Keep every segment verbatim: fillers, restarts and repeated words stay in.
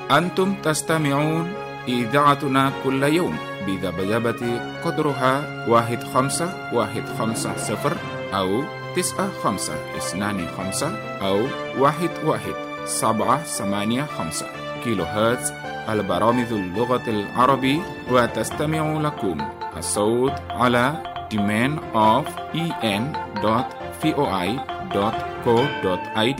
أنتم تستمعون إذاعتنا كل يوم بذبذبة قدرها واحد خمسة واحد خمسة صفر أو تسعة خمسة اثنان خمسة أو واحد واحد سبعة ثمانية خمسة كيلو هرتز. البرامج اللغة العربية، وتستمع لكم الصوت على domain of en dot voi dot co dot id.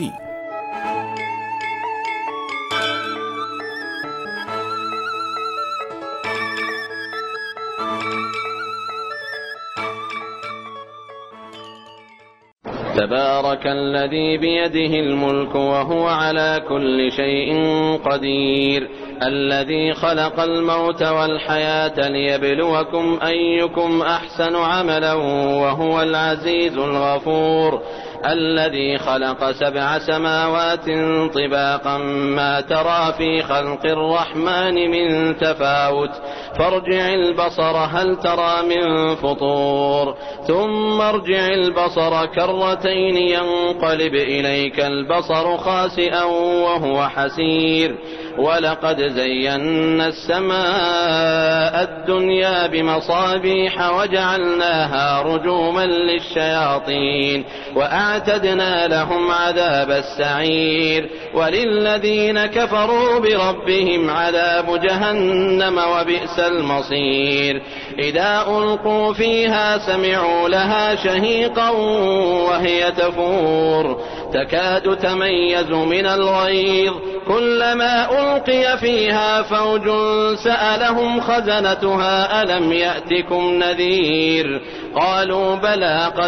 تبارك الذي بيده الملك وهو على كل شيء قدير، الذي خلق الموت والحياة ليبلوكم أيكم أحسن عملا وهو العزيز الغفور، الذي خلق سبع سماوات طباقا ما ترى في خلق الرحمن من تفاوت، فارجع البصر هل ترى من فطور، ثم ارجع البصر كرتين ينقلب إليك البصر خاسئا وهو حسير، ولقد زينا السماء الدنيا بمصابيح وجعلناها رجوما للشياطين وأعتدنا لهم عذاب السعير، وللذين كفروا بربهم عذاب جهنم وبئس المصير. إذا ألقوا فيها سمعوا لها شهيقا وهي تفور تكاد تميز من الغيظ، كلما ألقي فيها فوج سألهم خزنتها ألم يأتكم نذير، قالوا بلى قد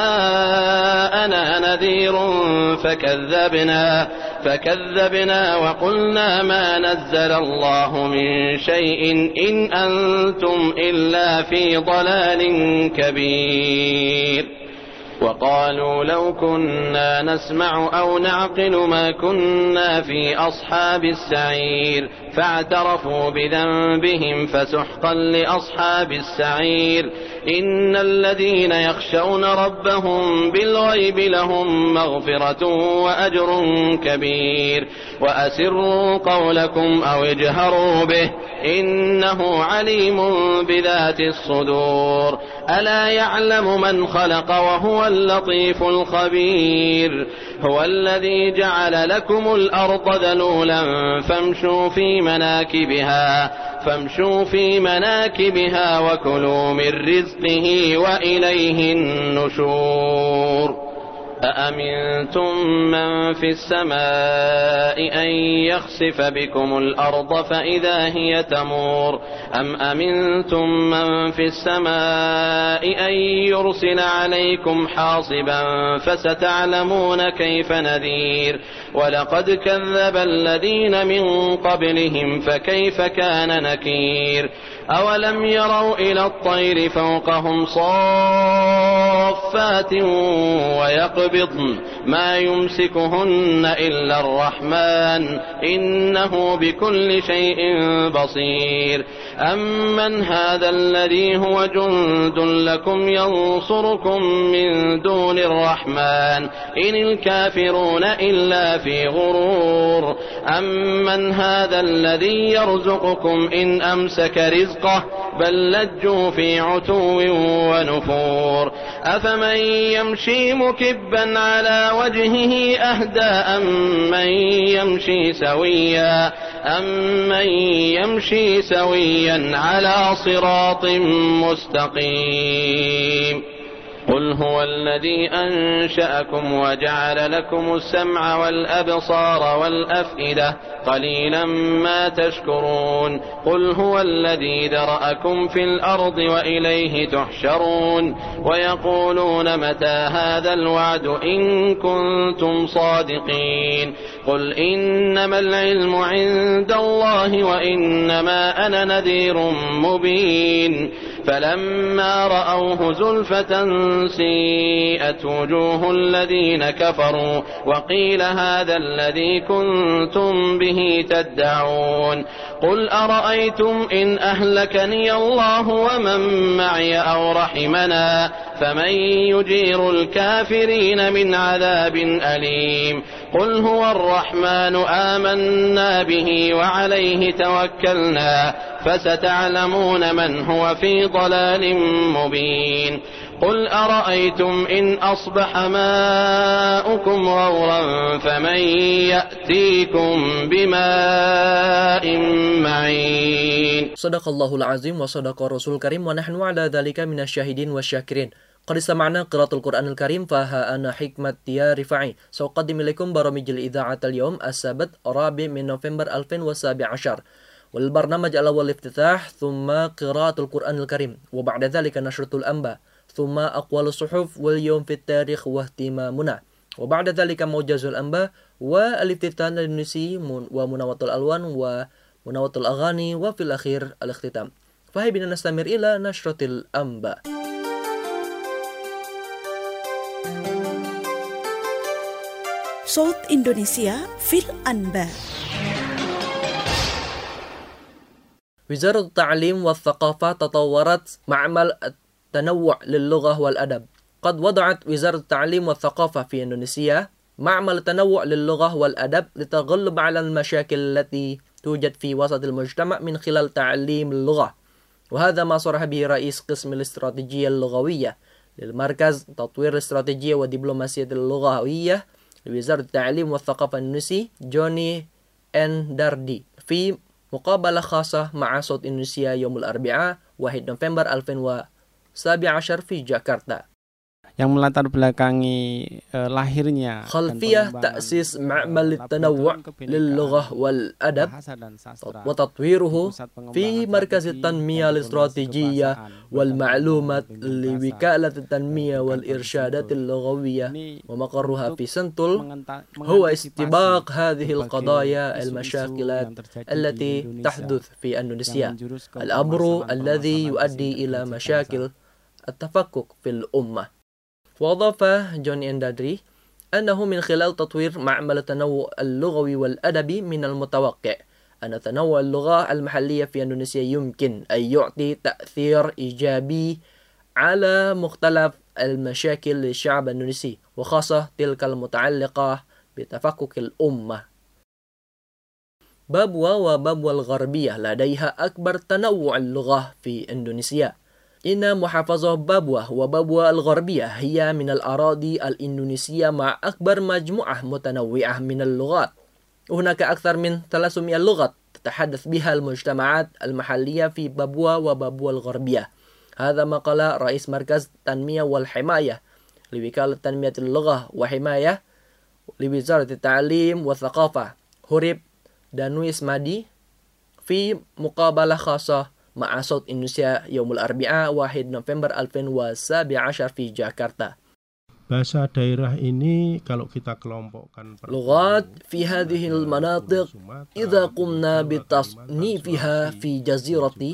جاءنا نذير فكذبنا فكذبنا وقلنا ما نزل الله من شيء إن أنتم إلا في ضلال كبير. وقالوا لو كنا نسمع أو نعقل ما كنا في أصحاب السعير، فاعترفوا بذنبهم فسحقا لأصحاب السعير. إن الذين يخشون ربهم بالغيب لهم مغفرة وأجر كبير، وأسروا قولكم أو اجهروا به إنه عليم بذات الصدور، ألا يعلم من خلق وهو اللطيف الخبير. هو الذي جعل لكم الأرض ذلولا فامشوا في مناكبها فامشوا في مناكبها وكلوا من رزقه وإليه النشور. أأمنتم من في السماء أن يخسف بكم الأرض فإذا هي تمور، أم أمنتم من في السماء أن يرسل عليكم حاصبا فستعلمون كيف نذير. ولقد كذب الذين من قبلهم فكيف كان نكير. أولم يروا إلى الطير فوقهم صافات ويقبضن ما يمسكهن إلا الرحمن إنه بكل شيء بصير. أمن هذا الذي هو جند لكم ينصركم من دون الرحمن إن الكافرون إلا في غرور. أمن هذا الذي يرزقكم إن أمسك رزقه بل لجوا في عتو ونفور. أفمن يمشي مكبا على وجهه أهدى أمن يمشي سويا أمن يمشي سويا على صراط مستقيم. قل هو الذي أنشأكم وجعل لكم السمع والأبصار والأفئدة قليلا ما تشكرون. قل هو الذي ذرأكم في الأرض وإليه تحشرون. ويقولون متى هذا الوعد إن كنتم صادقين. قل إنما العلم عند الله وإنما أنا نذير مبين. فلما رأوه زلفة سيئت وجوه الذين كفروا وقيل هذا الذي كنتم به تدعون. قل أرأيتم إن أهلكني الله ومن معي أو رحمنا فمن يجير الكافرين من عذاب أليم قل هو الرحمن آمنا به وعليه توكلنا فستعلمون من هو في ضلال مبين قل أرأيتم إن أصبح ماؤكم غورا فمن يأتيكم بماء معين. Shadaqallahul azim wa shadaqa rasul karim wa nahnu ala dhalika minasyahidin wa syakirin. Qad istama'na qiraatul Qur'anil Karim fa ha ana hikmat ya rifa'i. Sauqaddim ilaikum baramijil idza'atal yawm as-sabt rabi' min November alfin wa sabi ashar. Wal barnamaj ala wal iftitah thumma qiraatul Qur'anil Karim wa ba'da dhalika nashratul anba. ثم أقوال الصحف واليوم في التاريخ واهتمامنا وبعد ذلك موجز الأنباء والافتتاح الإندونيسي ومناوط الألوان ومناوط الأغاني وفي الأخير الاختتام. فهي بنا نستمر إلى نشرة الأنباء. صوت إندونيسيا في الأنباء. وزارة التعليم والثقافة تطورت معمل تنوع للغة والأدب. قد وضعت وزارة التعليم والثقافة في إندونيسيا معمل تنوع للغة والأدب للتغلب على المشاكل التي توجد في وسط المجتمع من خلال تعليم اللغة، وهذا ما صرح به رئيس قسم الاستراتيجية اللغوية للمركز تطوير الاستراتيجية والدبلوماسية اللغوية لوزارة التعليم والثقافة الإندونيسي جوني انداردي في مقابلة خاصة مع صوت إندونيسيا يوم الأربعاء واحد نوفمبر ألفين وسبعة عشر في جاكرتا. yang melatar belakangi uh, lahirnya خلفية تأسيس معمل التنوع للغة والأدب وتطويره في مركز التنمية الاستراتيجية والمعلومات لوكالة التنمية والإرشادات اللغوية ومقرها في سنتول هو استباق هذه القضايا المشاكلات التي تحدث في إندونيسيا، الأمر الذي يؤدي إلى مشاكل التفكك في الأمة. وأضاف جوني اندادري أنه من خلال تطوير معمل التنوع اللغوي والأدبي من المتوقع أن تنوع اللغة المحلية في إندونيسيا يمكن أن يعطي تأثير إيجابي على مختلف المشاكل للشعب الإندونيسي وخاصة تلك المتعلقة بتفكك الأمة. بابوا وبابوا الغربية لديها أكبر تنوع اللغة في إندونيسيا. إن محافظة بابوا وبابوا الغربية هي من الأراضي الإندونيسية مع أكبر مجموعة متنوعة من اللغات. هناك أكثر من ثلاثمائة لغة تتحدث بها المجتمعات المحلية في بابوا وبابوا الغربية. هذا ما قال رئيس مركز التنمية والحماية لوكالة تنمية اللغة وحماية لوزارة التعليم والثقافة هوريب دانويس مادي في مقابلة خاصة مع صوت إندونيسيا يوم الأربعاء واحد نوفمبر ألفين وسبعة عشر في جاكرتا. Bahasa daerah ini kalau kita kelompokkan لغات في هذه المناطق إذا قمنا بتصنيفها في جزيرة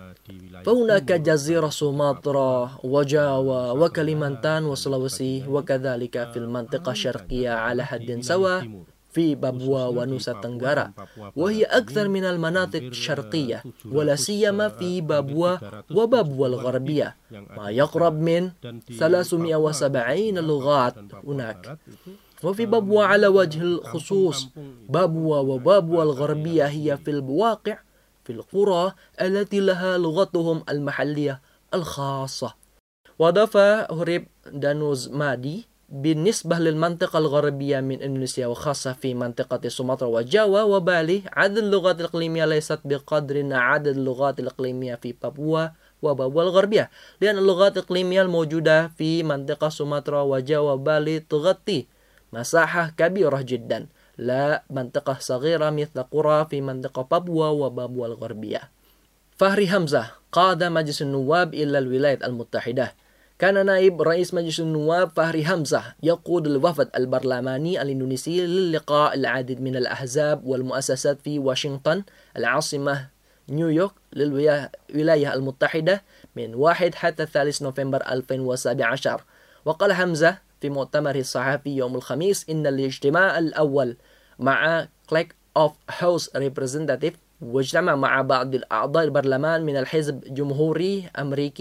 فهناك جزيرة سومطرة وجاوا وكليمانتان وسلوسي وكذلك في المنطقة الشرقية على حد سواء في بابوا ونوسا تنغارا، وهي أكثر من المناطق الشرقية ولا سيما في بابوا وبابوا الغربية ما يقرب من ثلاثمائة وسبعين لغات هناك. وفي بابوا على وجه الخصوص بابوا وبابوا الغربية هي في الواقع في القرى التي لها لغتهم المحلية الخاصة. وأضاف هوريب دانوز مادي بالنسبة للمنطقة الغربية من إندونيسيا وخاصة في منطقة سومطرة وجاوا وبالي عدد اللغات الإقليمية ليست بقدر عدد اللغات الإقليمية في بابوا وبابوا الغربية، لأن اللغات الإقليمية الموجودة في منطقة سومطرة وجاوا وبالي تغطي مساحة كبيرة جدا، لا منطقة صغيرة مثل قرى في منطقة بابوا وبابوا الغربية. فهري همزة قاد مجلس النواب إلى الولايات المتحدة. كان نائب رئيس مجلس النواب فهري همزة يقود الوفد البرلماني الإندونيسي للقاء العديد من الأحزاب والمؤسسات في واشنطن العاصمة نيويورك للولاية المتحدة من واحد حتى ثالث نوفمبر ألفين وسبعة عشر. وقال همزة في مؤتمره الصحفي يوم الخميس إن الاجتماع الأول مع كليك أوف هاوس ريبريزنتاتيف واجتمع مع بعض الأعضاء البرلمان من الحزب الجمهوري أمريكي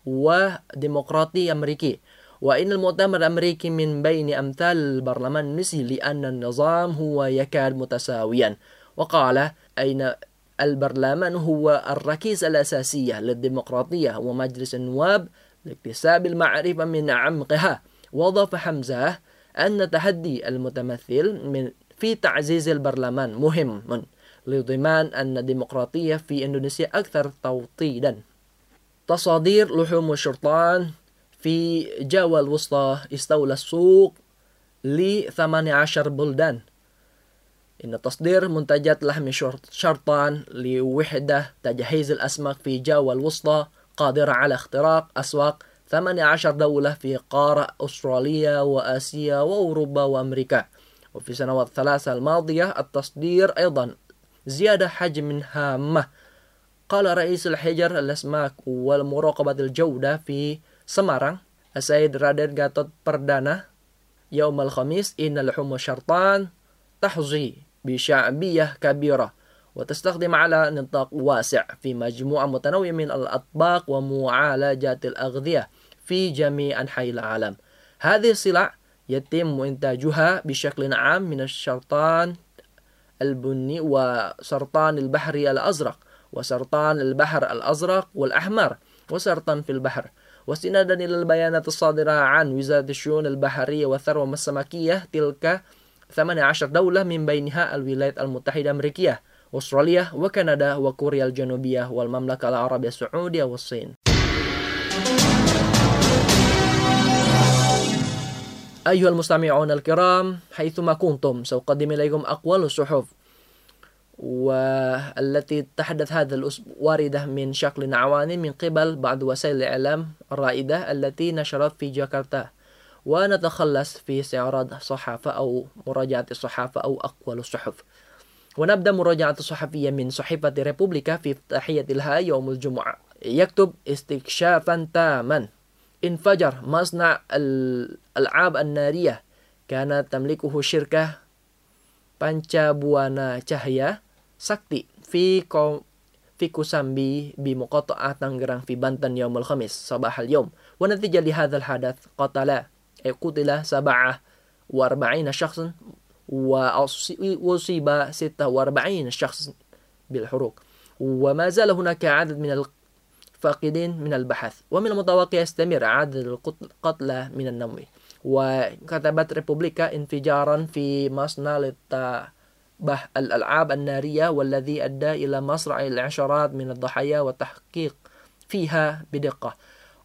وديمقراطي أمريكي. وإن المؤتمر الأمريكي من بين أمثال البرلمان الإندونيسي لأن النظام هو يكاد متساويا. وقال أين البرلمان هو الركيزة الأساسية للديمقراطية ومجلس النواب لاكتساب المعرفة من عمقها. وأضاف حمزة أن تحدي المتمثل من في تعزيز البرلمان مهم لضمان أن الديمقراطية في إندونيسيا أكثر توطيدا. تصادير لحوم الشرطان في جاوا الوسطى استولى السوق ل ثمانية عشر بلدان. إن تصدير منتجات لحم شرطان لوحدة تجهيز الأسماك في جاوا الوسطى قادرة على اختراق أسواق ثمانية عشر دولة في قارة أستراليا وآسيا وأوروبا وأمريكا. وفي السنوات الثلاثة الماضية التصدير أيضا زيادة حجم هامة. قال رئيس الحجر الأسماك والمراقبة الجودة في سمارang السيد رادن غاتوت بردانا يوم الخميس إن لحوم الشرطان تحظي بشعبية كبيرة وتستخدم على نطاق واسع في مجموعة متنوعة من الأطباق ومعالجات الأغذية في جميع أنحاء العالم. هذه السلع يتم إنتاجها بشكل عام من الشرطان البني وسرطان البحر الأزرق وسرطان البحر الأزرق والأحمر وسرطان في البحر. واستنادا إلى البيانات الصادرة عن وزارة الشؤون البحرية والثروة السمكية تلك ثمانية عشر دولة من بينها الولايات المتحدة الأمريكية أستراليا وكندا وكوريا الجنوبية والمملكة العربية السعودية والصين. أيها المستمعون الكرام حيثما كنتم سأقدم إليكم أقوال الصحف والتي تحدث هذا الأسبوع واردة من شكل عواني من قبل بعض وسائل الإعلام الرائدة التي نشرت في جاكرتا. ونتخلص في استعراض صحافة أو مراجعة الصحافة أو أقوال الصحف. ونبدأ مراجعة الصحفية من صحيفة ريبوبليكا في افتتاحية لها يوم الجمعة. يكتب استكشافا تاما انفجر مصنع الألعاب النارية كانت تملكه شركة بانشابوانا Cahya Sakti في كو في كوسامبي بمقاطعة تانغران في بنتن يوم الخميس صباح اليوم. ونتيجة لهذا الحدث قتل قتل سبعة وأربعين شخصا وأصيب ستة وأربعين شخص بالحروق. وما زال هناك عدد من الفاقدين من البحث ومن المتوقع يستمر عدد القتلى من النوم. وكتبت ريبوبليكا انفجارا في مصنع للتبه الألعاب النارية والذي أدى إلى مصرع العشرات من الضحايا والتحقيق فيها بدقة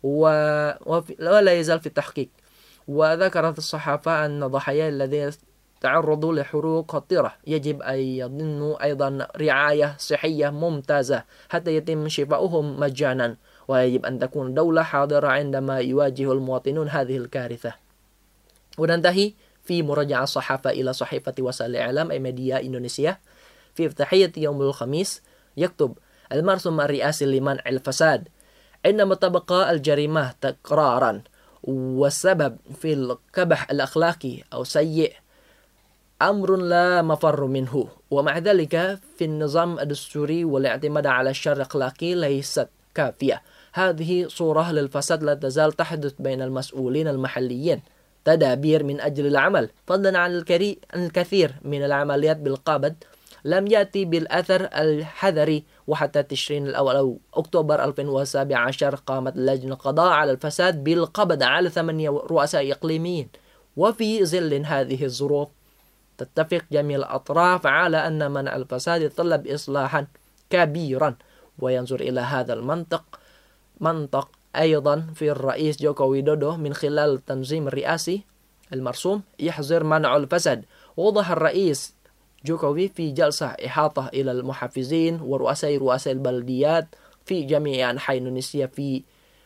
ولا يزال في التحقيق. وذكرت الصحافة أن الضحايا الذين تعرضوا لحروق خطيرة يجب أن يضمنوا أيضا رعاية صحية ممتازة حتى يتم شفاؤهم مجانا. ويجب أن تكون الدولة حاضرة عندما يواجه المواطنون هذه الكارثة. وننتهي في مراجعة الصحافة إلى صحيفة وسائل الإعلام أي ميديا إندونيسيا في افتتاحية يوم الخميس. يكتب المرسوم الرئاسي لمنع الفساد عندما تبقى الجريمة تكرارا والسبب في القبح الأخلاقي أو سيء أمر لا مفر منه. ومع ذلك في النظام الدستوري والاعتماد على الشر الأخلاقي ليست كافية. هذه صورة للفساد لا تزال تحدث بين المسؤولين المحليين. تدابير من أجل العمل فضلا عن الكثير من العمليات بالقبض لم يأتي بالأثر الحذري. وحتى تشرين الأول أو أكتوبر ألفين وسبعة عشر قامت لجنة القضاء على الفساد بالقبض على ثمانية رؤساء إقليميين. وفي ظل هذه الظروف تتفق جميع الأطراف على أن منع الفساد يتطلب إصلاحا كبيرا. وينظر إلى هذا المنطق منطق أيضا في الرئيس جوكو ويدودو من خلال التنظيم الرئاسي المرسوم يحظر منع الفساد. ووضح الرئيس جوكوفي في جلسة إحاطة إلى المحافظين ورؤساء رؤساء البلديات في جميع أنحاء إندونيسيا في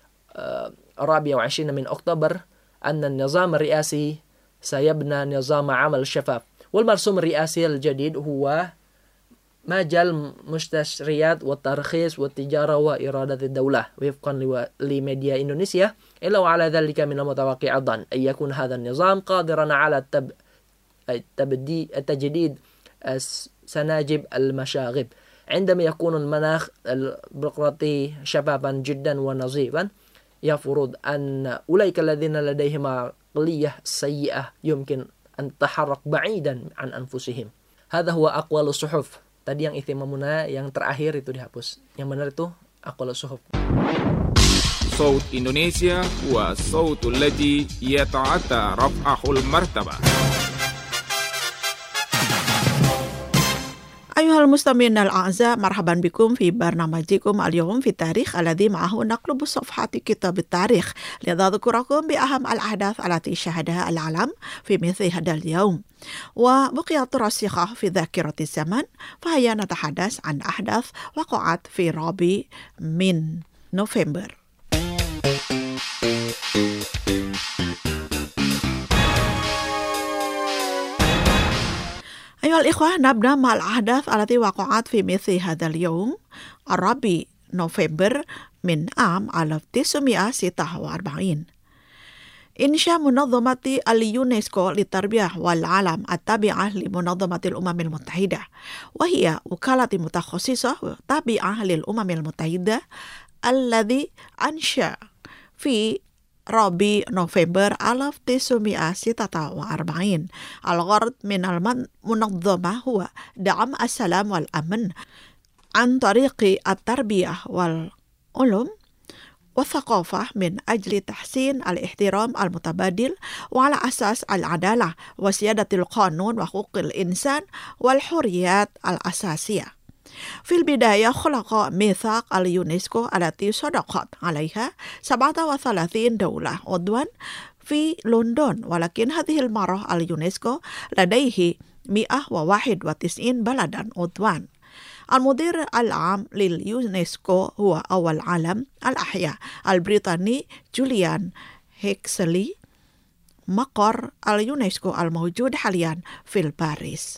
الرابع والعشرين من أكتوبر أن النظام الرئاسي سيبنى نظام عمل شفاف. والمرسوم الرئاسي الجديد هو مجال مستشريات والترخيص والتجارة وإرادة الدولة وفقا لميديا إندونيسيا. إلا وعلى ذلك من المتوقع أيضا أن يكون هذا النظام قادرا على التب... التبدي... التجديد سناجب المشاغب عندما يكون المناخ البيروقراطي شفافا جدا ونظيفا. يفرض أن أولئك الذين لديهم عقلية سيئة يمكن أن تتحرك بعيدا عن أنفسهم. هذا هو أقوال الصحف. Tadi yang ihtimamuna yang terakhir itu dihapus. Yang benar itu aqwal suhuf. صوت إندونيسيا هو الصوت الذي يتعدى رفعه المرتبة. أيها المستمعين الأعزاء، مرحبا بكم في برنامجكم اليوم في التاريخ الذي معه نقلب صفحات كتاب التاريخ لنذكركم بأهم الأحداث التي شهدها العالم في مثل هذا اليوم، وبقيت راسخة في ذاكرة الزمن، فهيا نتحدث عن أحداث وقعت في الرابع من نوفمبر. أيها الإخوة، نبدأ مع الأحداث التي وقعت في مثل هذا اليوم الرابع نوفمبر من عام ألف وتسعمائة وستة وأربعين. إنشاء منظمة اليونسكو للتربية والعلم التابعة لمنظمة الأمم المتحدة، وهي وكالة متخصصة تابعة للأمم المتحدة الذي أنشأ في رابع نوفمبر ألف وتسعمائة وستة وأربعين. الغرض من المنظمة هو دعم السلام والأمن عن طريق التربية والعلوم والثقافة من أجل تحسين الاحترام المتبادل وعلى أساس العدالة وسيادة القانون وحقوق الإنسان والحريات الأساسية. في البداية خلق ميثاق اليونسكو التي صدقت عليها سبعة وثلاثين دولة عضوا في لندن، ولكن هذه المرة اليونسكو لديه مئة وواحد وتسعين بلدا عضوا. المدير العام لليونسكو هو أول عالم الأحياء البريطاني جوليان هيكسلي. مقر اليونسكو الموجود حاليا في باريس.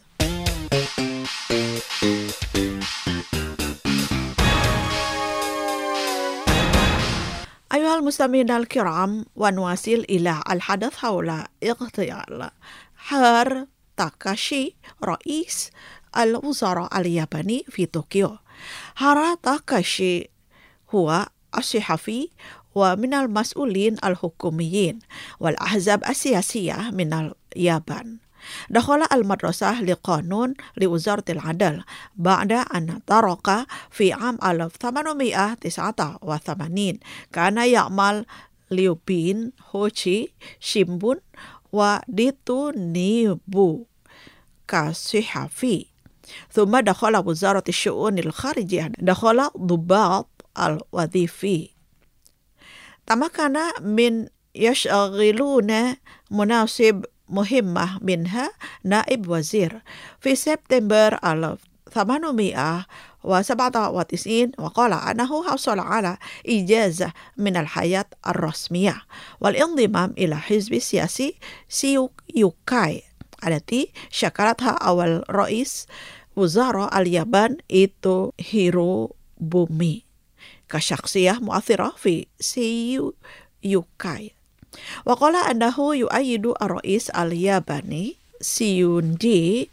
أيها المستمعين الكرام، ونواصل إلى الحدث حول اغتيال هارو تاكاشي رئيس الوزراء الياباني في طوكيو. هارو تاكاشي هو الصحفي ومن المسؤولين الحكوميين والأحزاب السياسية من اليابان. دخل المدرسة لقانون لوزارة العدل بعد أن ترك في عام ألف وثمانمائة وتسعة وثمانين. كان يعمل ليوبين هوشي شيمبون وديتو نيبو كصحفي، ثم دخل وزارة الشؤون الخارجية، دخل ضباط الوظيفي. تمكن من يشغلون مناصب مهمة منها نائب وزير. في سبتمبر ألف وثمانمائة وسبعة وتسعين وقال أنه حصل على إجازة من الحياة الرسمية والانضمام إلى حزب السياسي سيوكاي التي شكلتها أول رئيس وزراء اليابان إيتو هيروبومي كشخصية مؤثرة في سيوكاي. وقال أنه يؤيد الرئيس الياباني سيونجي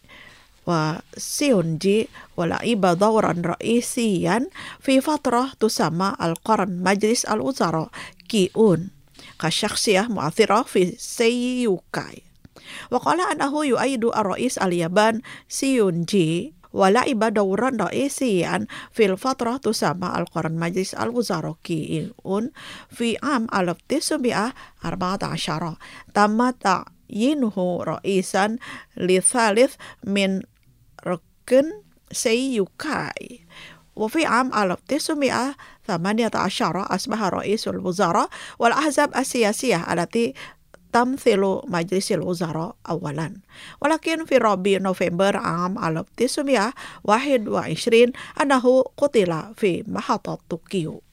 وسيونجي ولعب دورا رئيسيا في فترة تسمى القرن مجلس الوزراء كيون كشخصية مؤثرة في سيوكاي. وقال أنه يؤيد الرئيس اليابان سيونجي ولعب دورا رئيسيا في الفترة تسمى القرن مجلس الوزراء كيون. في عام ألف وتسعمائة وأربعة عشر تم تعيينه رئيسا لثالث من ركن سيوكاي. وفي عام ألف وتسعمائة وثمانية عشر أصبح رئيس الوزراء والأحزاب السياسية التي تمثل مجلس الوزراء أولا. ولكن في رابع نوفمبر عام ألف وتسعمائة وواحد وعشرين أنه قتل في محطة طوكيو.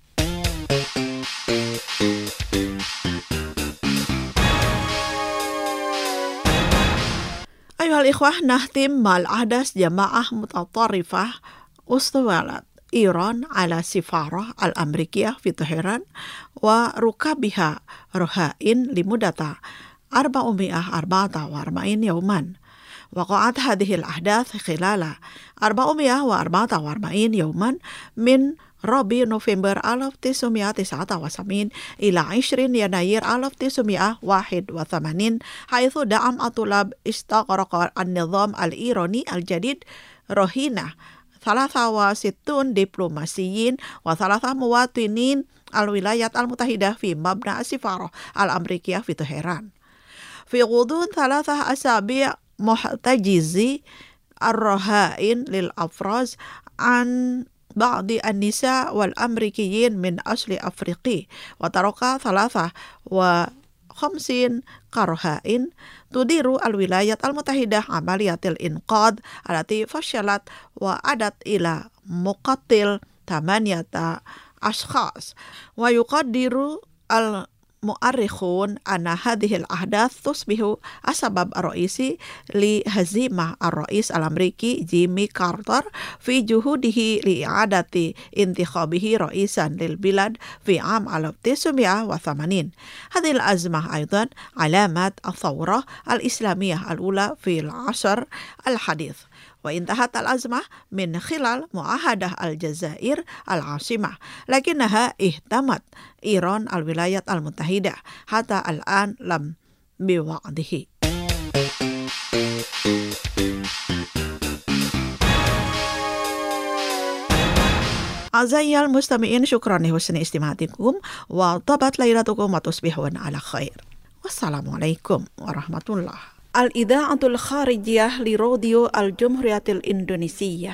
أيها الإخوة، نختم مع الأحداث. جماعة متطرفة استولت إيران على السفارة الأمريكية في طهران وركبها رهائن لمدة أربعمائة وأربعة وأربعين يوما. وقعت هذه الأحداث خلال أربعمائة وأربعة وأربعين يوما من ربيع نوفمبر ألف وتسعمائة وتسعة وسبعين إلى عشرين يناير ألف وتسعمائة وواحد وثمانين، حيث دعم الطلاب استغرق النظام الإيراني الجديد رهينة ثلاثة وستين دبلوماسيين وثلاثة مواطنين الولايات المتحدة في مبنى السفارة الأمريكية في طهران. في غضون ثلاثة أسابيع محتجزي الرهائن للأفراز عن بعض النساء والأمريكيين من أصل أفريقي، وترك ثلاثة وخمسين كرهائن. تدير الولايات المتحدة عملية الإنقاذ التي فشلت وأدت إلى مقتل ثمانية أشخاص. ويقدر المؤرخون أن هذه الأحداث تصبح السبب الرئيسي لهزيمة الرئيس الأمريكي جيمي كارتر في جهوده لإعادة انتخابه رئيسا للبلاد في عام ألف وتسعمائة وثمانين. هذه الأزمة أيضا علامة الثورة الإسلامية الأولى في العصر الحديث، وانتهت الأزمة من خلال معاهدة الجزائر العاصمة، لكنها اهتمت إيران الولايات المتحدة حتى الآن لم بوعده. أعزائي المستمعين، شكرا لحسن استماعكم، وطابت ليلتكم وتصبحون على خير، والسلام عليكم ورحمة الله. الإذاعة الخارجية لراديو الجمهورية الإندونيسية.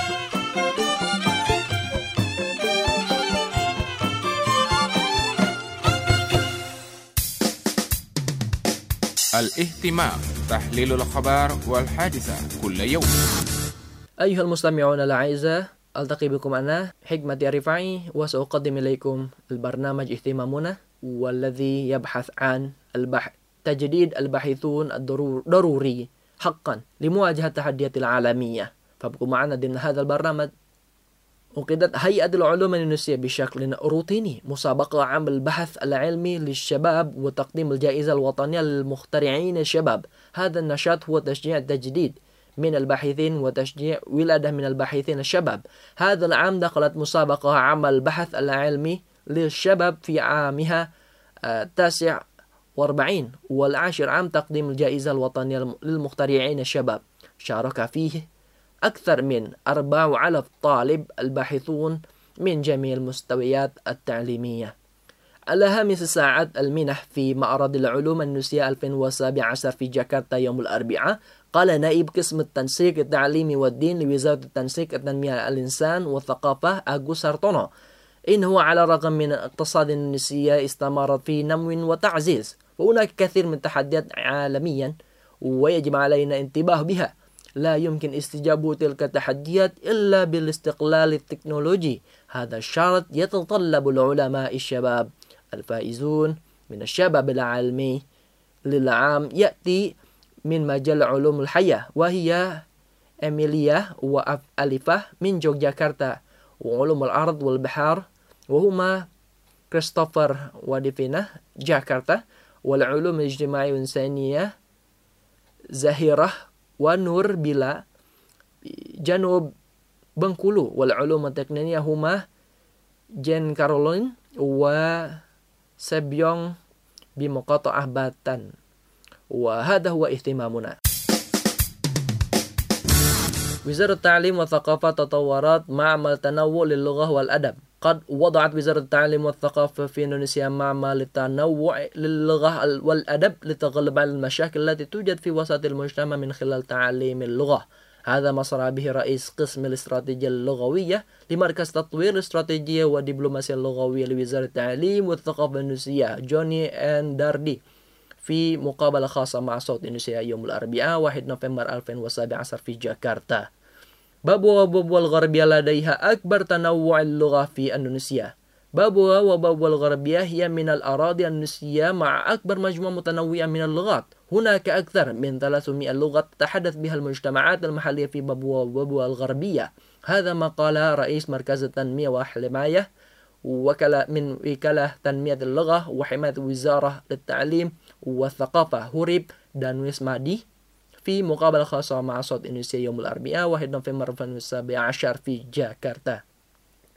الاهتمام، تحليل الأخبار والحادثة كل يوم. أيها المستمعون الأعزاء، ألتقي بكم أنا حكمة الرفاعي، وسأقدم إليكم البرنامج اهتمامنا، والذي يبحث عن البحث تجديد الباحثون الضروري حقا لمواجهة التحديات العالمية. فابقوا معنا ضمن هذا البرنامج. عقدت هيئة العلوم الإندونيسية بشكل روتيني مسابقة عام البحث العلمي للشباب وتقديم الجائزة الوطنية للمخترعين الشباب. هذا النشاط هو تشجيع التجديد من الباحثين وتشجيع ولادة من الباحثين الشباب. هذا العام دخلت مسابقة عام البحث العلمي للشباب في عامها التاسع وأربعين والعاشر عام تقديم الجائزة الوطنية للمخترعين الشباب. شارك فيه أكثر من أربعة آلاف طالب الباحثون من جميع المستويات التعليمية. على هامش ساعة المنح في معرض العلوم الإندونيسية ألفين وسبعة عشر في جاكرتا يوم الأربعاء، قال نائب قسم التنسيق التعليمي والدين لوزارة التنسيق التنمية الإنسان والثقافة أغوست هارتونو إنه على الرغم من الاقتصاد الإندونيسية استمرت في نمو وتعزيز، وهناك كثير من التحديات عالميا ويجب علينا انتباه بها. لا يمكن استجابة تلك التحديات إلا بالاستقلال التكنولوجي. هذا الشرط يتطلب العلماء الشباب الفائزون من الشباب العالمي للعام يأتي من مجال علوم الحياة، وهي أميليا وأليفة من يوغياكرتا، وعلوم الأرض والبحار وهما كريستوفر وديفينا جاكرتا، والعلوم الاجتماعية والإنسانية زهيرة ونور بلا جنوب بنكولو، والعلوم التقنية هما جين كارولين وسبيونغ بمقاطعة باتان. وهذا هو اهتمامنا. وزارة التعليم والثقافة تطورت معمل تنوع للغة والأدب. قد وضعت وزارة التعليم والثقافة في إندونيسيا معمل للتنوع للغة والأدب للتغلب على المشاكل التي توجد في وسط المجتمع من خلال تعليم اللغة. هذا ما صرح به رئيس قسم الاستراتيجية اللغوية لمركز تطوير الاستراتيجية والدبلوماسية اللغوية لوزارة التعليم والثقافة الإندونيسية جوني أن داردي في مقابلة خاصة مع صوت إندونيسيا يوم الأربعاء واحد نوفمبر ألفين وسبعة عشر في جاكرتا. بابوا وبابوا الغربية لديها أكبر تنوع اللغة في إندونيسيا. بابوا وبابوا الغربية هي من الأراضي الإندونيسية مع أكبر مجموعة متنوعة من اللغات. هناك أكثر من ثلاثمائة لغة تتحدث بها المجتمعات المحلية في بابوا وبابوا الغربية. هذا ما قال رئيس مركز التنمية والحماية وكالة من وكالة تنمية اللغة وحماية وزارة للتعليم والثقافة هوريب دانويسمادي في مقابلة خاصة مع صوت إندونيسيا يوم الأربعاء واحد نوفمبر ألفين وسبعة عشر في جاكرتا.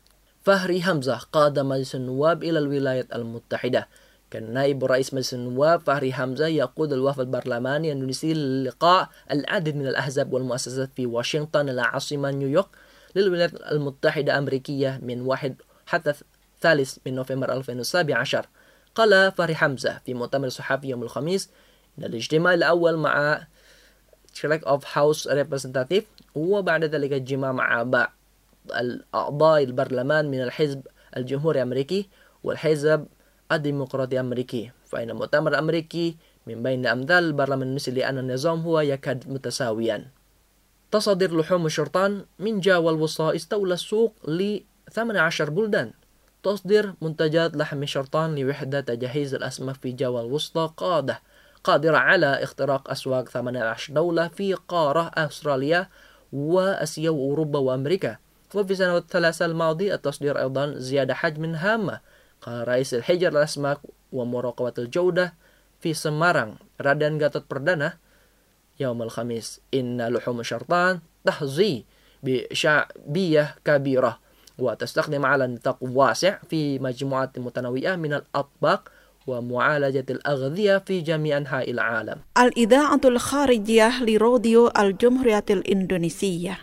فهري حمزة قاد مجلس النواب إلى الولايات المتحدة. كان نائب رئيس مجلس النواب فهري حمزة يقود الوفد البرلماني الإندونيسي للقاء العديد من الأحزاب والمؤسسات في واشنطن العاصمة نيويورك للولايات المتحدة الأمريكية من واحد حتى الثالث من نوفمبر ألفين وسبعة عشر. قال فهري حمزة في مؤتمر صحفي يوم الخميس إن الاجتماع الأول مع Select of House Representative وبعد ذلك الجماع مع بعض الأعضاء البرلمان من الحزب الجمهوري الأمريكي والحزب الديمقراطي الأمريكي، فإن المؤتمر الأمريكي من بين أمثال البرلمان الإندونيسي لأن النظام هو يكاد متساويا. تصدير لحوم الشرطان من جاوا الوسطى استولى السوق ل ثمانية عشر بلدان. تصدير منتجات لحم الشرطان لوحدة تجهيز الأسماك في جاوا الوسطى قادة قادرة على اختراق أسواق ثمانية عشر دولة في قارة أستراليا وآسيا وأوروبا وأمريكا. وفي سنة الثلاثة الماضي التصدير أيضا زيادة حجم هامة. قال رئيس الحجر الأسماك ومراقبة الجودة في سمارang Raden Gatot Perdana يوم الخميس إن لحوم الشرطان تحظي بشعبية كبيرة وتستخدم على نطاق واسع في مجموعات متنوعة من الأطباق ومعالجة الأغذية في جميع أنحاء العالم. الإذاعة الخارجية لراديو الجمهورية الإندونيسية.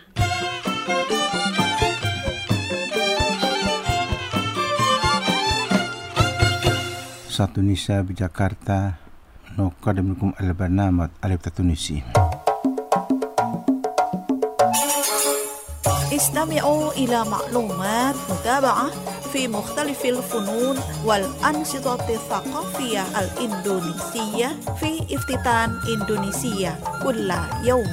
Satu Nisa di Jakarta, nuqaddimukum al-barnamij al-Tunisi. استمعوا إلى معلومات متابعة في مختلف الفنون والأنشطة الثقافية الإندونيسية في افتتان إندونيسيا كل يوم.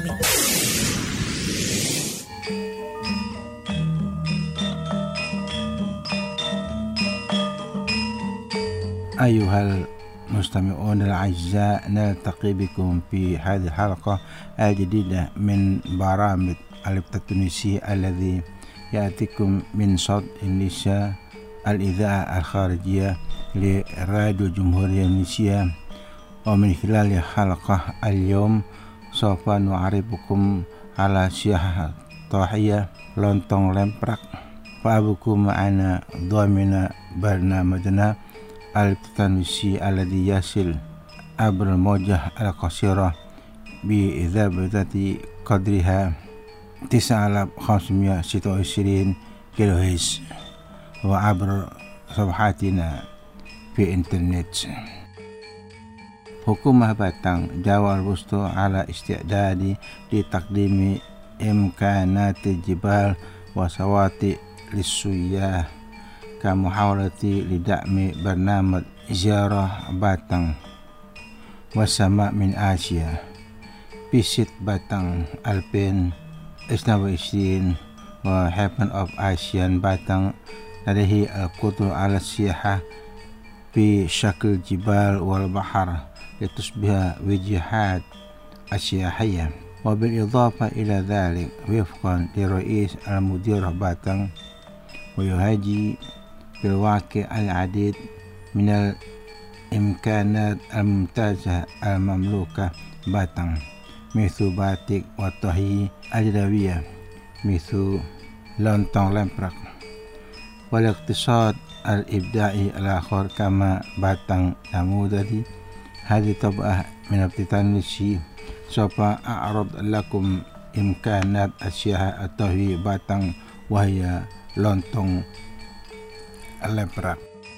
أيها المستمعون الأعزاء، نلتقي بكم في هذه الحلقة الجديدة من برامج التونسي الذي يأتيكم من صوت إندونيسيا الإذاعة الخارجية لراديو جمهورية إندونيسيا. ومن خلال الحلقة اليوم سوف نعرفكم على سياحة طاحية لونتون لمبرك، فأبقوا معنا ضمن برنامجنا التونسي الذي يصل عبر الموجة القصيرة بإذاعة قدرها تسعة آلاف وخمسمائة وستة وعشرين كيلو هرتز وعبر صفحاتنا في إنترنت. حكومة باتang جاوا الوسطى على استعداد لتقديم إمكانات الجبال وشواطئ للسياح كمحاولة لدعم برنامج زيارة باتang والسماء من آسيا. Visit Batang Alpine اثنين وعشرين وهيفن أوف آسيان باتang لديه القدرة على السياحة في شكل الجبال والبحر لتصبح وجهات السياحية. وبالإضافة إلى ذلك وفقا لرئيس المدير باتang ويهاجي في الواقع العديد من الإمكانات الممتازة المملوكة باتang مثل باتيك والطهي الجدوية مثل لونتون لمبرك والاقتصاد الإبداعي الآخر كما باتang نموذجي. هذه طبعة من افتتان الشيء. سوف أعرض لكم إمكانات السياحة الطهي باتang وهي لونتون لمبرك.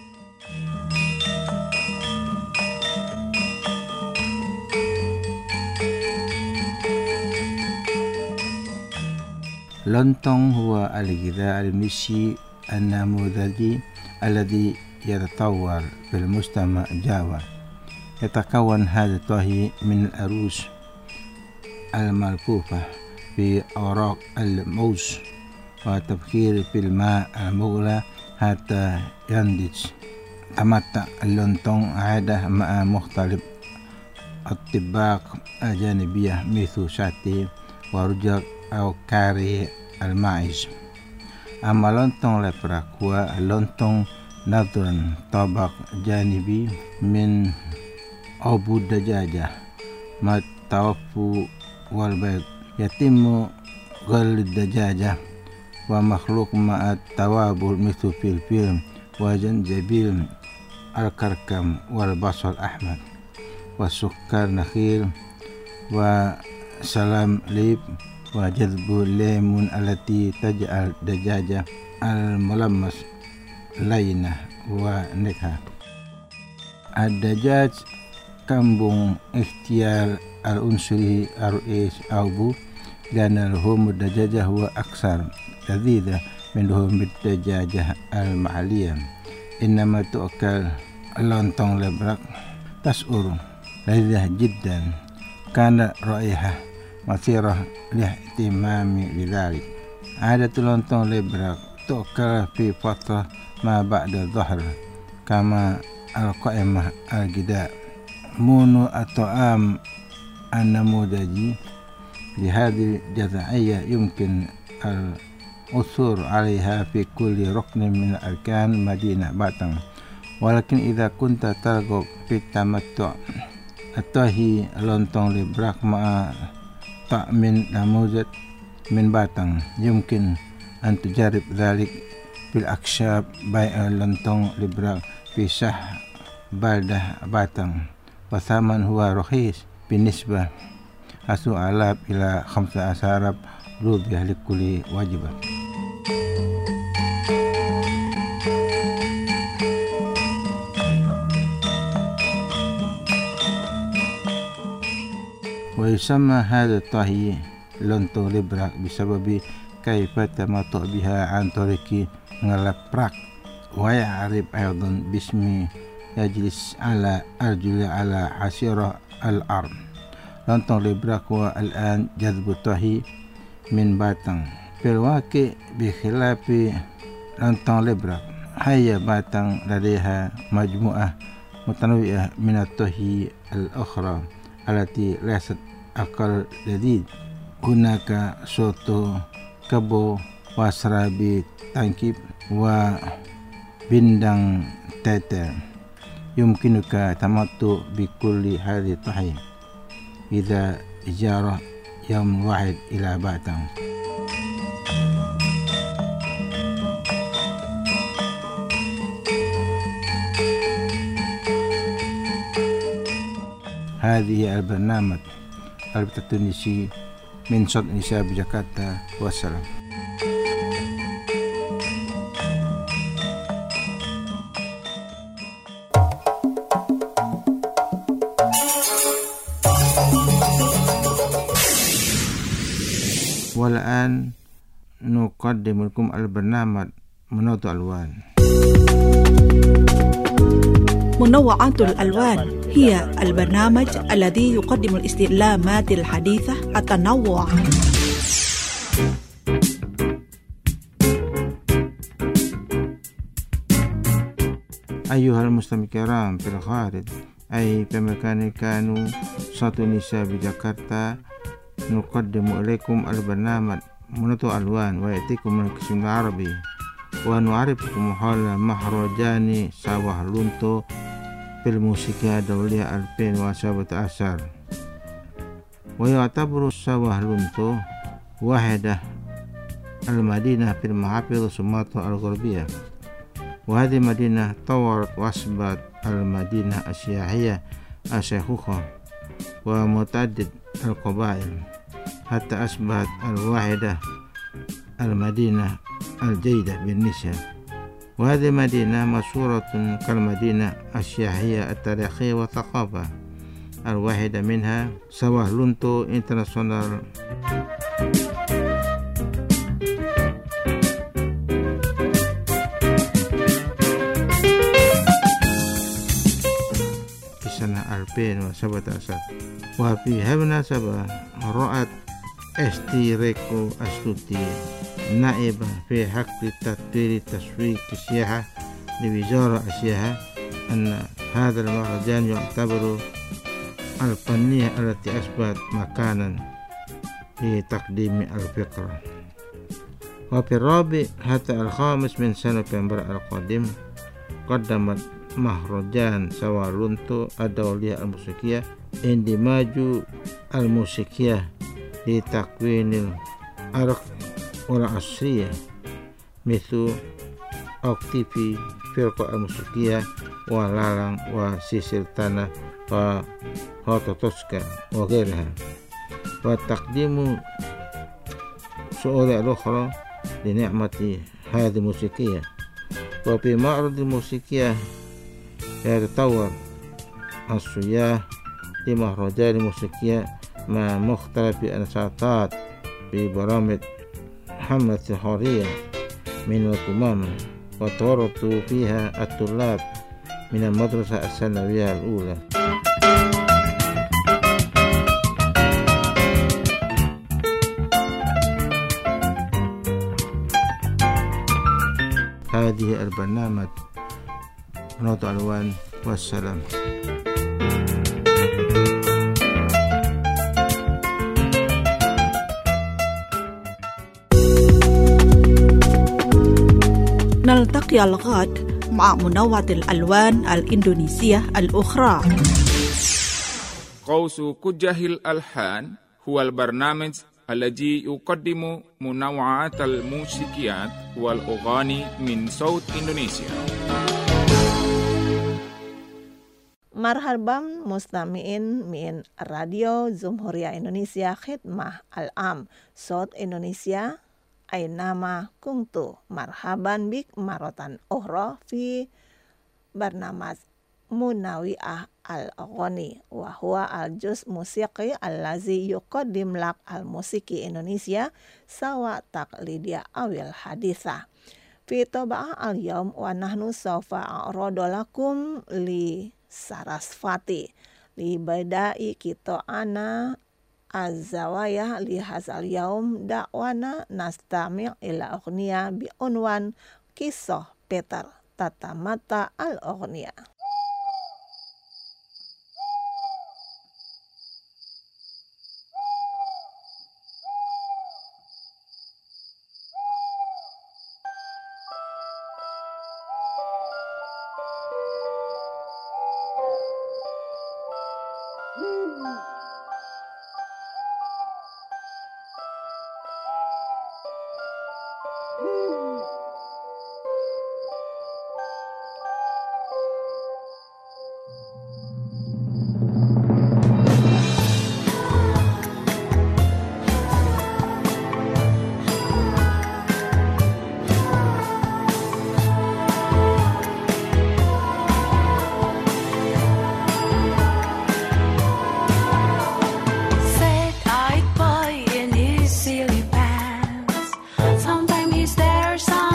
لونتون هو الغذاء المشي النموذجي الذي يتطور في المجتمع جاوا. يتكون هذا الطهي من الأرز الملفوفة في أوراق الموز وتبخير في الماء المغلى حتى ينضج. تمتع اللونتون عادة مع مختلف الطباق الجانبية مثل ساتي ورجل أو كاري الماعز. أما لونتون لمبرك هو لونتون نظرا طبق جانبي من أبو الدجاجة مع التوفو والبيض. يتم غل الدجاجة ومخلوق مع التوابل مثل فلفل وجنجبيل الكركم والبصل الأحمر والسكر نخيل وسلام ليب وجذب الليمون التي تجعل الدجاجة الملمس لينة ونكهة. الدجاج كمبون اختيار العنصري الرئيس أوبو لأن لحوم الدجاجة هو أكثر لذيذة من لحوم الدجاجة المحلية. إنما تؤكل لونتون لبرك تشعر لذيذة جدا. كان رائحة مثيرة لاهتمامي لذلك. عادة لونتون لبرك تؤكل في فترة ما بعد الظهر كما القائمة الغذاء. منو الطعام النموذجي لهذه الجزئية يمكن العثور عليها في كل ركن من أركان مدينة باتنغ. ولكن إذا كنت ترغب في التمتع الطهي لونتون لبرك مع طعم نموذج من باتنغ يمكن أن تجرب ذلك في الأكشاف بيع لونتون لبرك في شح بلدة باتنغ، وثمن هو رخيص بالنسبة أسوء آلاف إلى خمسة عشر روبية لكل وجبة. ويسمى هذا الطهي لونتون لبرك بسبب كيف تمتع بها عن طريق نgelaprak. ويعرف أيضا باسم يجلس على أرجل على عشيرة الأرض. لونتون لبرك هو الآن جذب الطهي من باتنغ. في الواقع بخلاف لونتون لبرك هي باتنغ لديها مجموعة متنوعة من الطهي الأخرى التي ليست أقل لذيذ. هناك soto kebo wasrabi tangkip وبندق تتر. يمكنك التمتع بكل هذه الطهي إذا جرى يوم واحد إلى باتنغ. هذه البرنامج التونسي من صوت إندونيسيا بجاkarta. والسلام. والآن نقدم لكم البرنامج منوعات الألوان. منوعات الألوان هي البرنامج الذي يقدم الاستعلامات الحديثة التنوع. أيها المستمعين الكرام في الخارج أي في مكان كانوا صوت إندونيسيا بجاkarta، نقدم إليكم البرنامج منوعات الألوان ويأتيكم من القسم العربي، ونعرفكم حول مهرجان sawah lunto في الموسيقى الدولية ألفين وسبعة عشر. ويعتبر sawah lunto واحدة المدينة في المحافظة سومطرة الغربية، وهذه المدينة طورت وأصبحت المدينة السياحية الشيخوخة ومتعدد القبائل حتى أصبحت الواحدة المدينة الجيدة بالنسبة. وهذه المدينة مشهورة كالمدينة السياحية التاريخية والثقافة. الواحدة منها sawah lunto انترناسيونال. في سنة ألفين وسبعة عشر. وفي هذه المناسبة رأت إستي ريكو أستوتي نائبة في حق تطوير تسويق السياحة لوزارة السياحة أن هذا المهرجان يعتبر الفنية التي أثبت مكانا لتقديم الفكرة. وفي الرابع حتى الخامس من سبتمبر القادم قدمت مهرجان sawah lunto الدولية الموسيقية اندماج الموسيقية لتكوين الأرق والعصرية مثل أكتفي فرقة الموسيقية ولالان وسيسلتانا وهوتوتوسكا وغيرها. وتقديم صور الأخرى لنعمة هذه الموسيقية. وفي معرض الموسيقية يتطور السياح لمهرجان الموسيقية مع مختلف النشاطات في برامج حملة الحرية من القمامة، وتورط فيها الطلاب من المدرسة الثانوية الأولى. هذه البرنامج منوط الألوان والسلام. نلتقي الغد مع منوعة الألوان الإندونيسية الأخرى. قوس كجه الألحان هو البرنامج الذي يقدم منوعات الموسيقيات والأغاني من صوت إندونيسيا. Marhaban mustami'in min Radio Jumhuriyah Indonesia Khidmah Al-Am Saut Indonesia. Ainama kuntu marhaban bik marotan ukhra fi barnamaj Munawi'ah al-Aghani wa huwa al-juz musiqi allazi yuqaddim lak al-musiki Indonesia sawa taqlidiyah awil haditha fi taba'ah al-yawm wa nahnu sawfa a'radu lakum li Sarasvati li badai kita ana az-zawayah li hazal yaum da'wana nastami' ila ughniya bi unwan kisah Peter tatamata al-ughniya. Sometimes he's there, some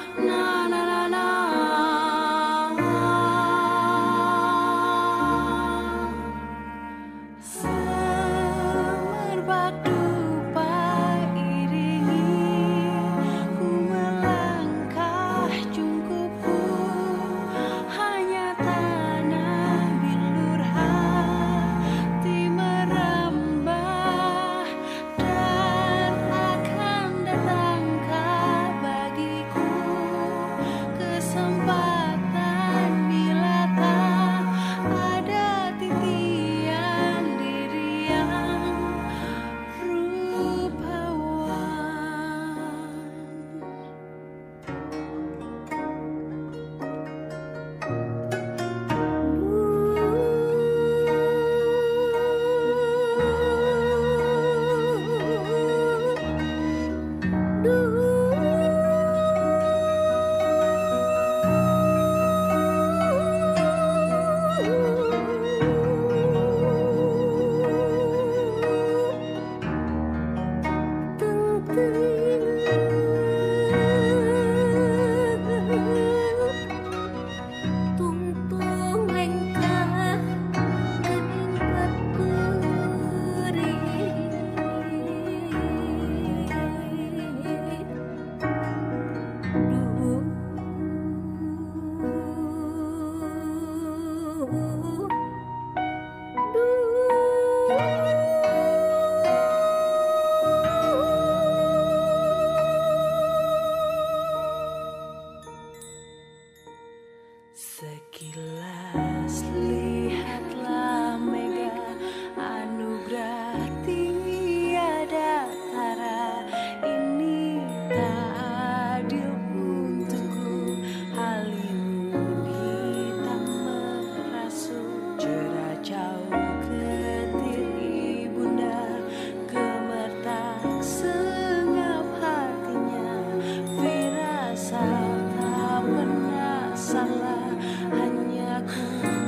Sekilas lihatlah mega anugerah tiada tara, ini tak adil untukku, halimun hitam merasuk, jeracau ketir ibunda, gemetar sengap hatinya, firasat tak pernah salah, hanya ku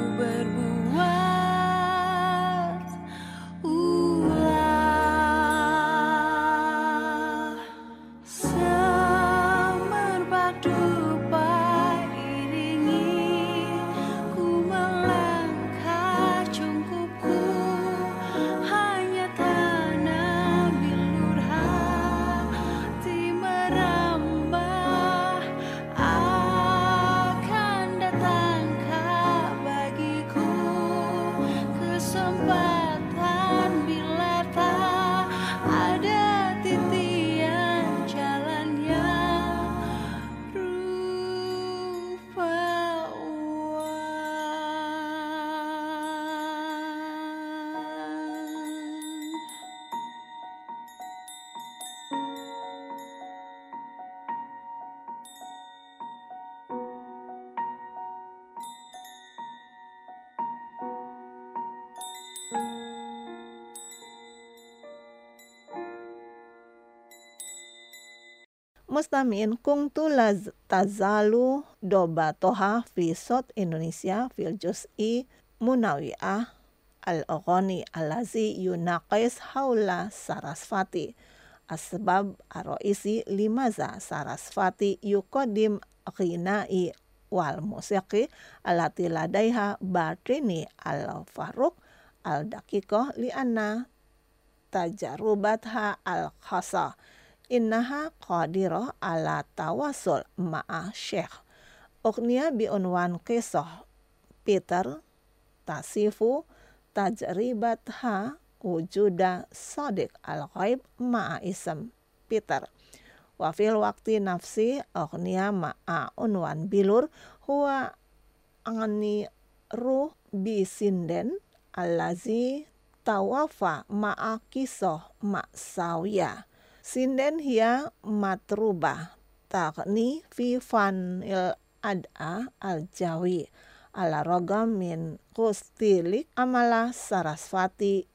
berbuat ulah. Semerbak dupa iringi ku melangkah cungkupku, hanya tanah bilur hati merambah, akan datangkah bagiku kesempatan bila tak ada titian jalan yang Mustami'in kungtu laz tazalu dobatoha fi sot Indonesia fil juz'i munawi'ah al-aghani alazi yunaqis haula Sarasvati. Asbab ar-raisi limaza Sarasvati yuqaddim ghina'i wal musiqi allati ladaiha batrini al-faruq al-daqiqah li'anna tajarubatha al-khasa innaha qadirah ala tawasul ma'a syekh. Ughniya bi'unwan qisah Peter tasifu tajribatha wujuda sadiq al-ghaib ma'a ism Peter. Wa fil waqti nafsi ughniya ma'a unwan bilur huwa angni ruh bisinden allazi tawafa ma'a kisah ma'sawiyah. Sinden hiya matrubah taqni fi fanil ad'a al-jawi ala rogam min qustilik amala Sarasvati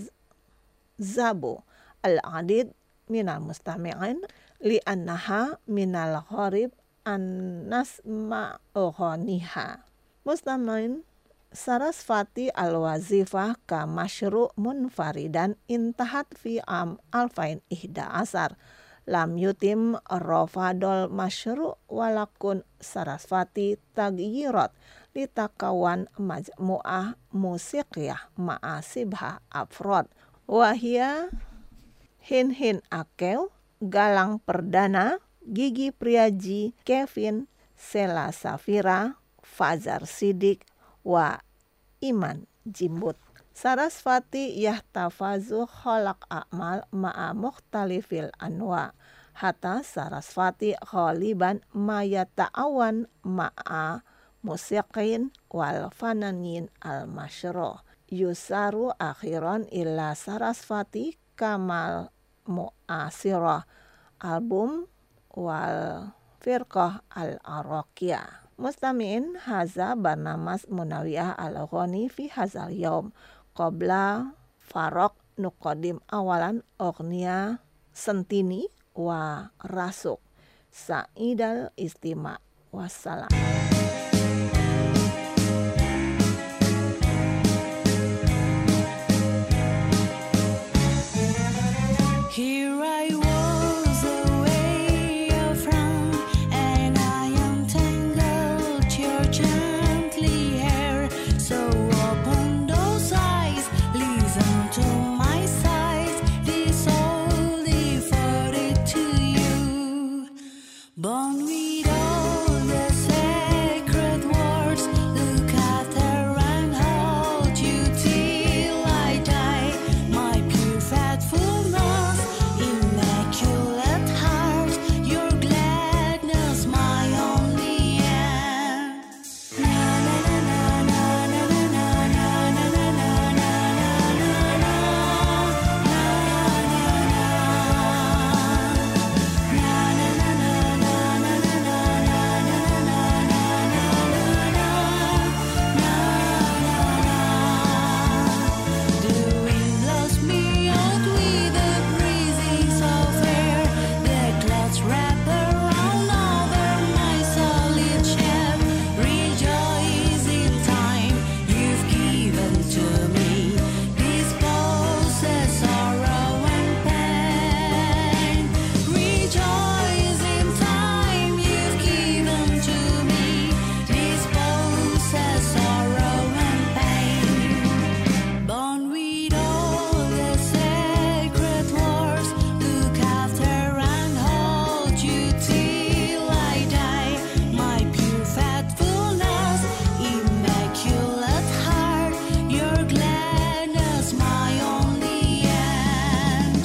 yazzabu al-adid minal mustami'in li'annaha minal gharib an nasma ughaniha. Mustami'in Sarasvati al-wazifah ka masyru' munfaridan intahat fi am alfain ihda asar. Lam yutim rafadol masyru' walakun Sarasvati tagyirat litakawan majmu'ah musiqiyah ma'asibha afrod. Wahia hin-hin akew, Galang Perdana, Gigi Priaji, Kevin, Sela Safira, Fajar Sidik, wa Iman Jimbut. Sarasvati yahtafazu kholak a'mal ma'a mukhtalifil anwa. Hatta Sarasvati ghaliban ma yata'awan ma'a musiqin wal fananin al-masyru'. Yusaru akhiran illa Sarasvati kamal mu'asirah album wal firqah al-araqiyah. Mustami'in haza barnamas munawiyah al-aghani fi hazal yawm qabla farok nuqadim awalan ughniya sentini wa rasuk. Sa'idal istima. Wassalam. Here I was away from, and I untangled your gently hair. So open those eyes, listen to my sighs. This all devoted to you. Born with all the sacred words, look after and hold you till I die. My pure faithfulness, immaculate heart, your gladness, my only end. Na na na na na na na na na na na na na na The wind blows me out with the breezes of air. The clouds wrap around over my solid shell. Rejoice in time you've given to me. Disposes sorrow and pain. Rejoice in time you've given to me. Disposes sorrow and pain. Born with all the sacred words, look after and hold you till I die. My pure faithfulness, immaculate heart, your gladness, my only end.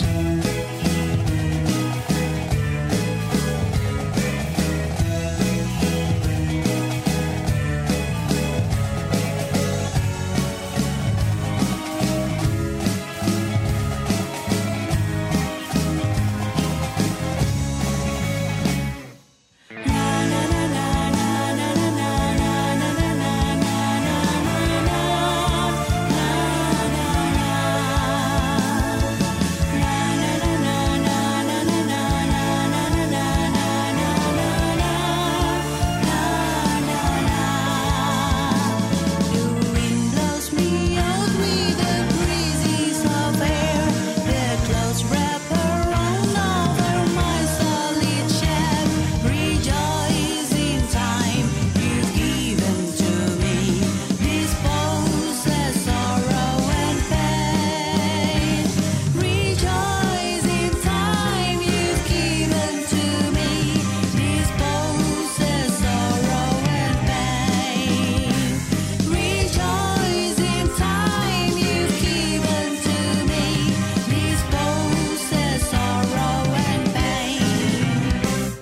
The wind blows me out with the breezes of air. The clouds wrap around over my solid shell. Rejoice in time you've given to me. Disposes sorrow and pain. Rejoice in time you've given to me. Disposes sorrow and pain. Rejoice in time you've given to me. Disposes sorrow and pain.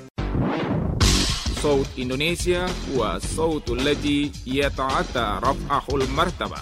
صوت إندونيسيا والصوت الذي يتعدى رفعه المرتبة.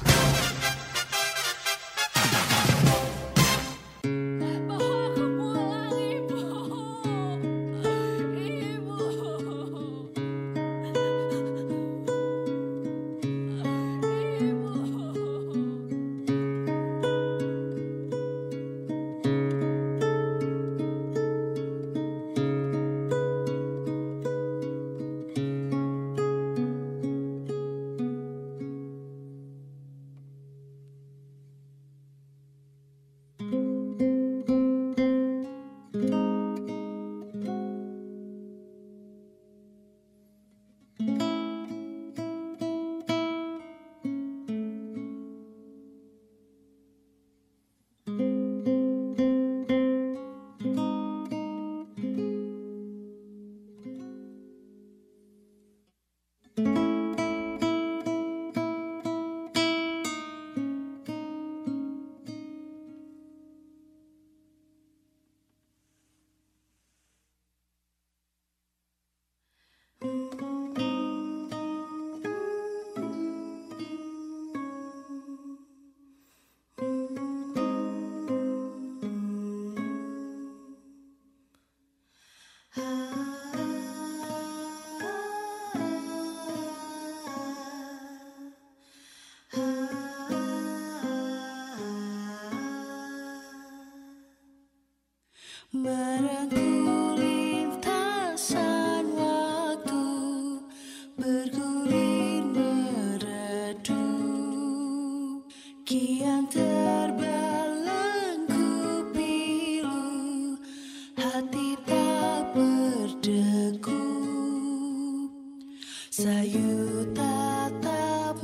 Sayu tatap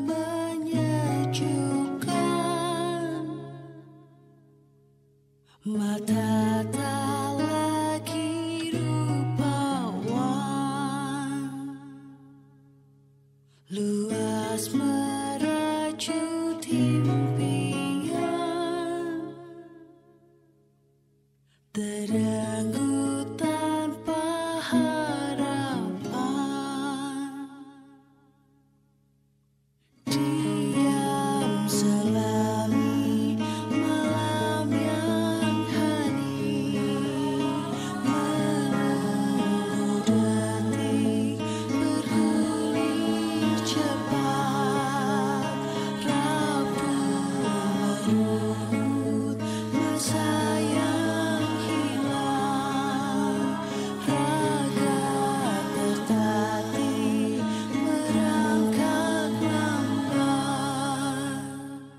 menyejukkan, mata tak lagi rupawan, luas merajut impian, terenggut tanpa harapan, diam selami malam yang hening, menunggu detik bergulir cepat, Rabu merunut masa yang hilang, raga tertatih merangkak lambat,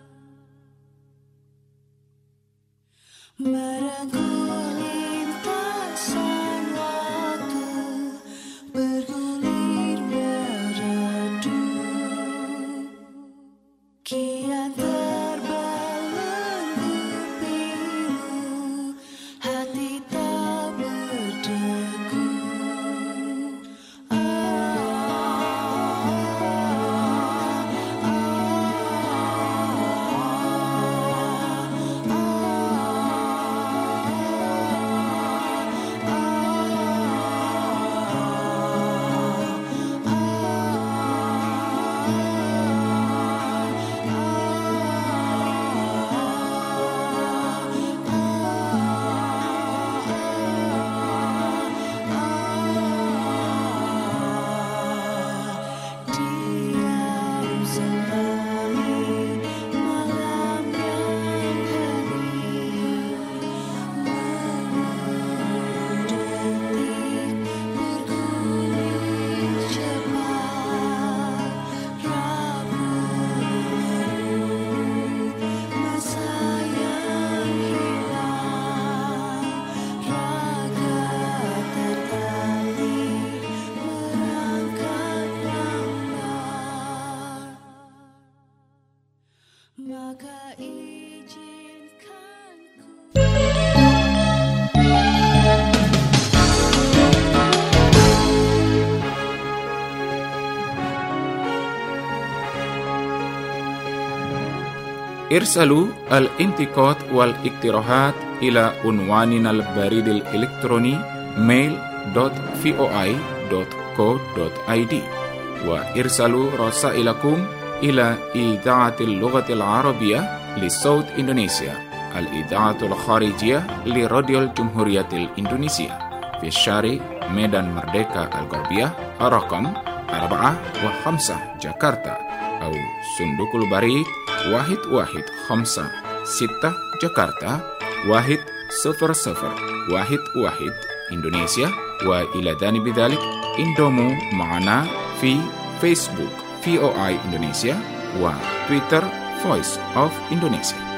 merengkuh lintasan waktu, bergulir meredup, kian terbelenggu pilu, hati tak berdegup. Diam selami malam yang hening, menunggu detik bergulir cepat, Rabu merunut masa yang hilang, raga tertatih merangkak lambat, maka izinkan ku. ارسلوا الانتقاد والاقتراحات إلى عنواننا البريد الإلكتروني mail dot voi dot co dot id وارسلوا رسائلكم إلى إذاعة اللغة العربية لصوت إندونيسيا، الإذاعة الخارجية لراديو الجمهورية الإندونيسية في الشارع ميدان مردeka الغربية رقم أربعة وخمسة جاكرتا، أو صندوق البريد واحد واحد خمسة ستة جاكرتا واحد صفر صفر واحد واحد إندونيسيا. وإلى جانب ذلك انضموا معنا في فيسبوك في أو آي إندونيسيا وتويتر Voice of Indonesia.